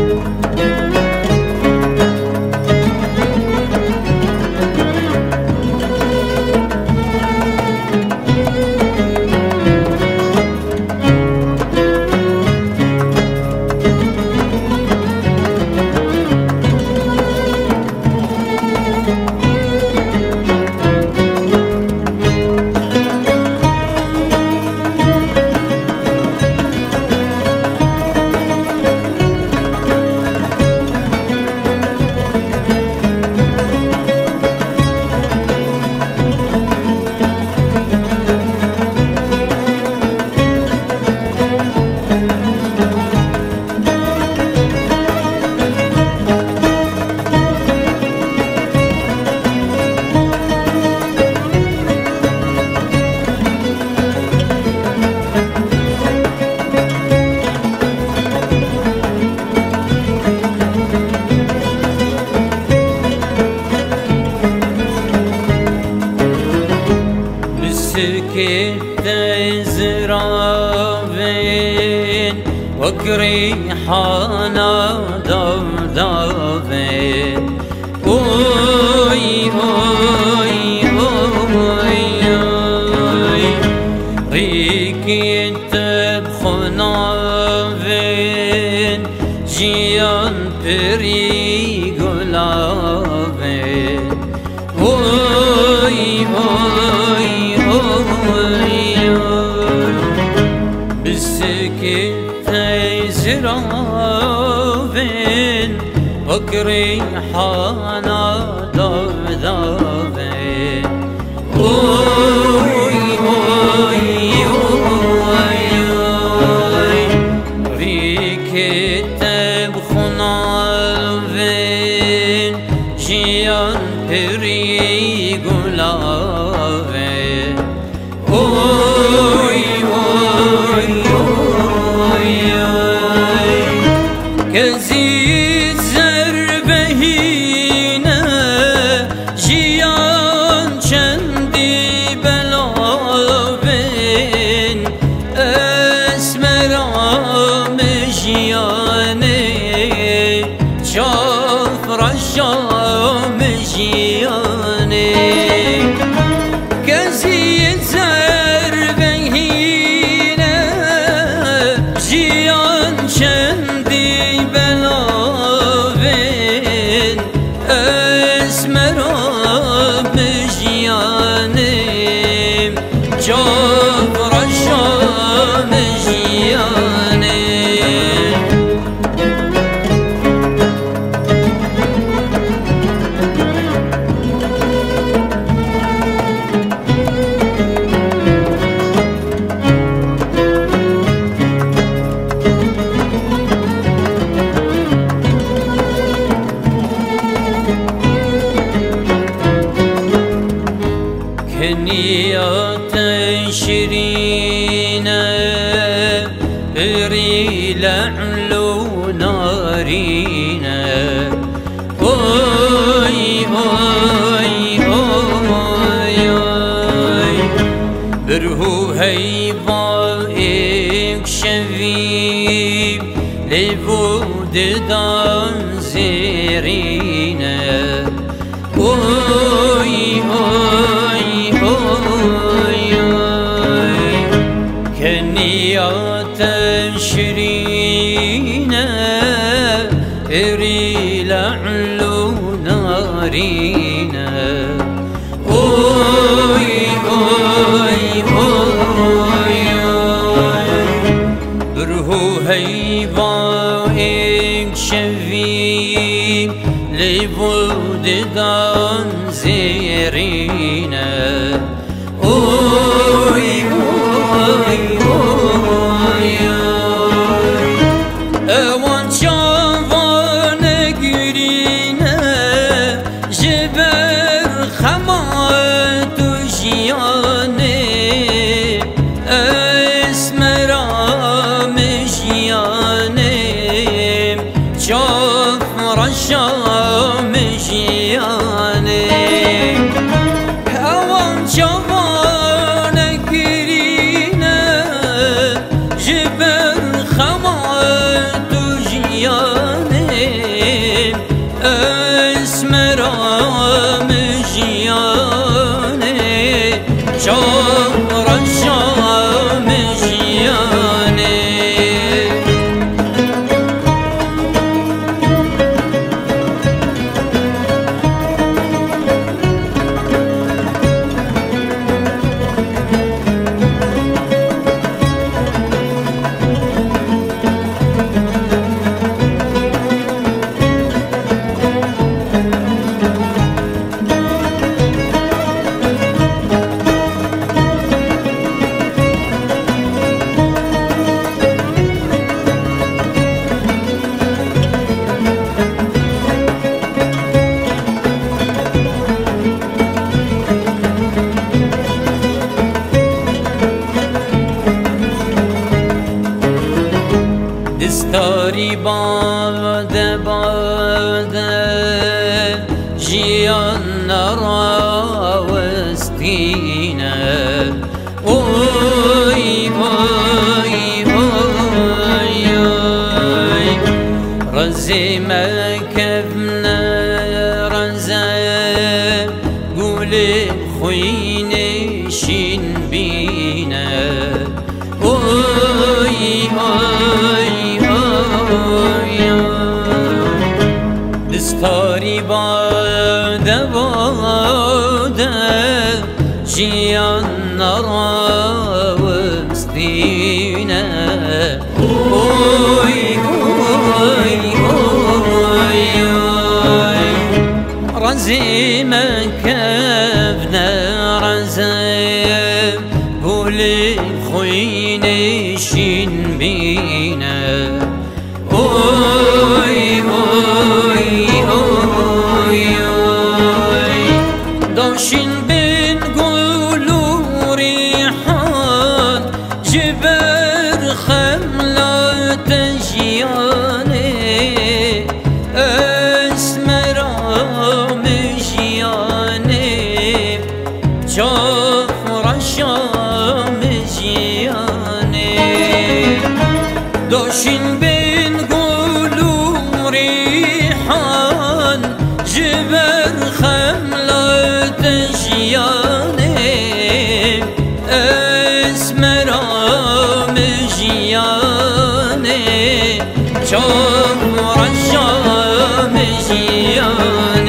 سكت زرافين وقريحانا ضفدفين اوي اوي اوي اوي ريكت بخنافين جيان بريقلافين اوي اوي بسكت زرافين وقريحانا ضفدفين اوي اوي اوي ريكت بخنافين جيان بريقلافين اوي اوي اوي كزي زربهينه جيان چندی بلابین اسمرام جیانه چافرشام جیانه کسی زربهینه جیان چندی بلابین اسمرام جیانه چافرشام جیانه كنيات شيرينة بري لعلو نارينا اوي اوي اوي اوي برهو هيبا اكشفيب لبود دان زيرينا اوي اوي كنيات شيرينة بري لعلو نارينا اوي اوي اوي برهو هيبا اكشفي لبود دان زيرينا اوي اوي اوي اوان شافان گرینه جبر خمات و جیانه اسمرام جیانه چافرشام جیانه اوان شافان گرینه جبر خمات و جیانه باده باده جیان نراوستینه اوی اوی اوی رزی مکفنه رزه گولی خوینشین بینه اوی اوی اوی دستاری باده باده جیان نراوستینه اوی اوی اوی رزی مکفنه رزه گولی خوینشین بینه اوی اوی اوی داشین بین گل و ریحان جبر خملات جیانه اسمرام جیانه جافر شام جیانه داشین بین گل و ریحان جبر خملات جیانه اسمرام جیانه جافر شام جیانه